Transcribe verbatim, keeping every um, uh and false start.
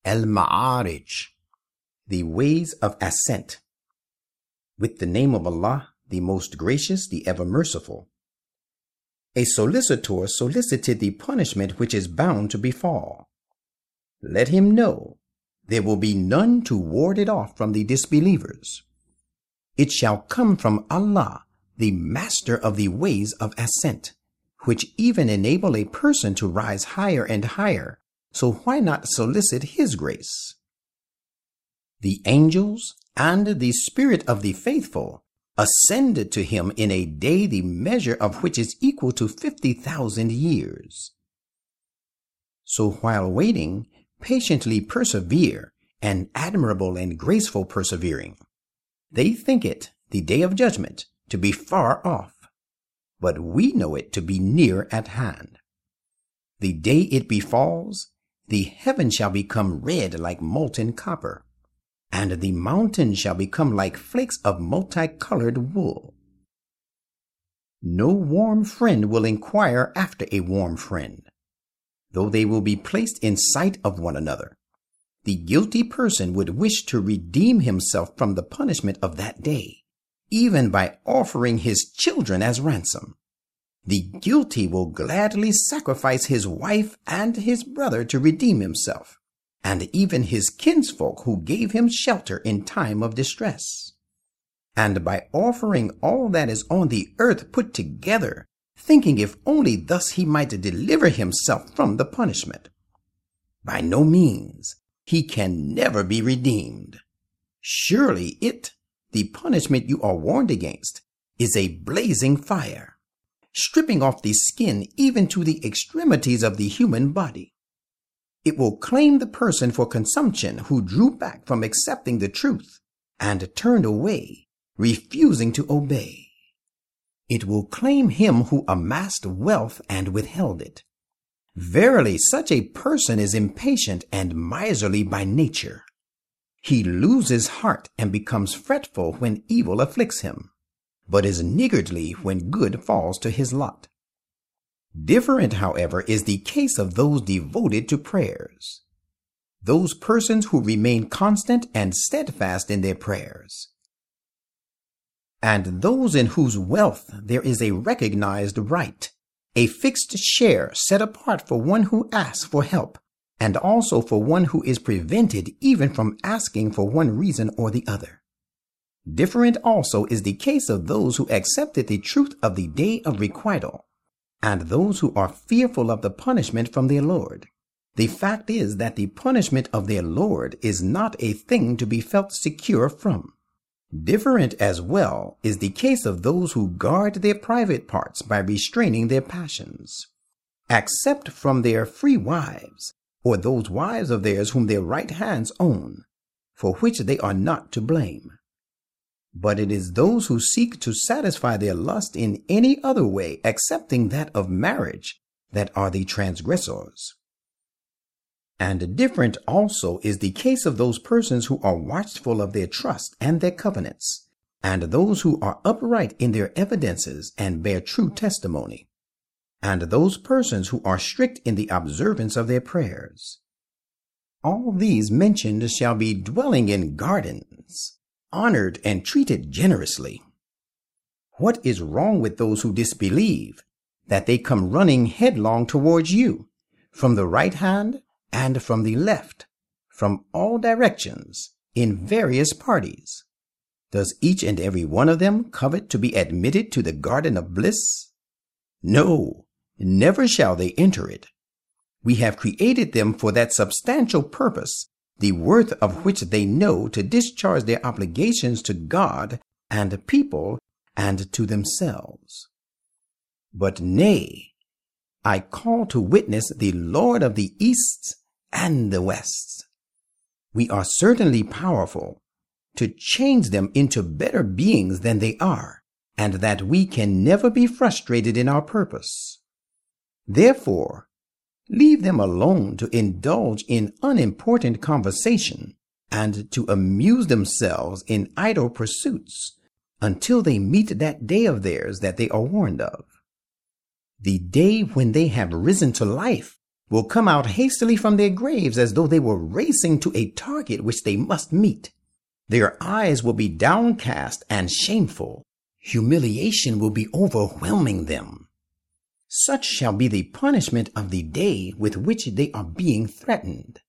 Al-Ma'arij, the ways of ascent. With the name of Allah, the most gracious, the ever merciful. A solicitor solicited the punishment which is bound to befall. Let him know there will be none to ward it off from the disbelievers. It shall come from Allah, the master of the ways of ascent, which even enable a person to rise higher and higher, so why not solicit His grace? The angels and the spirit of the faithful ascended to Him in a day the measure of which is equal to fifty thousand years. So while waiting, patiently persevere, an admirable and graceful persevering. They think it, the day of judgment, to be far off, but we know it to be near at hand. The day it befalls, the heaven shall become red like molten copper, and the mountains shall become like flakes of multicolored wool. No warm friend will inquire after a warm friend, though they will be placed in sight of one another. The guilty person would wish to redeem himself from the punishment of that day, even by offering his children as ransom. The guilty will gladly sacrifice his wife and his brother to redeem himself, and even his kinsfolk who gave him shelter in time of distress. And by offering all that is on the earth put together, thinking if only thus he might deliver himself from the punishment. By no means, he can never be redeemed. Surely it, the punishment you are warned against, is a blazing fire, stripping off the skin even to the extremities of the human body. It will claim the person for consumption who drew back from accepting the truth and turned away, refusing to obey. It will claim him who amassed wealth and withheld it. Verily, such a person is impatient and miserly by nature. He loses heart and becomes fretful when evil afflicts him, but is niggardly when good falls to his lot. Different, however, is the case of those devoted to prayers, those persons who remain constant and steadfast in their prayers, and those in whose wealth there is a recognized right, a fixed share set apart for one who asks for help, and also for one who is prevented even from asking for one reason or the other. Different also is the case of those who accepted the truth of the day of requital, and those who are fearful of the punishment from their Lord. The fact is that the punishment of their Lord is not a thing to be felt secure from. Different as well is the case of those who guard their private parts by restraining their passions, except from their free wives, or those wives of theirs whom their right hands own, for which they are not to blame. But it is those who seek to satisfy their lust in any other way excepting that of marriage that are the transgressors. And different also is the case of those persons who are watchful of their trust and their covenants, and those who are upright in their evidences and bear true testimony, and those persons who are strict in the observance of their prayers. All these mentioned shall be dwelling in gardens, honored and treated generously. What is wrong with those who disbelieve, that they come running headlong towards you, from the right hand and from the left, from all directions, in various parties? Does each and every one of them covet to be admitted to the garden of bliss? No, never shall they enter it. We have created them for that substantial purpose, the worth of which they know to discharge their obligations to God and people and to themselves. But nay, I call to witness the Lord of the East and the West. We are certainly powerful to change them into better beings than they are, and that we can never be frustrated in our purpose. Therefore, leave them alone to indulge in unimportant conversation and to amuse themselves in idle pursuits until they meet that day of theirs that they are warned of. The day when they have risen to life will come out hastily from their graves as though they were racing to a target which they must meet. Their eyes will be downcast and shameful. Humiliation will be overwhelming them. Such shall be the punishment of the day with which they are being threatened.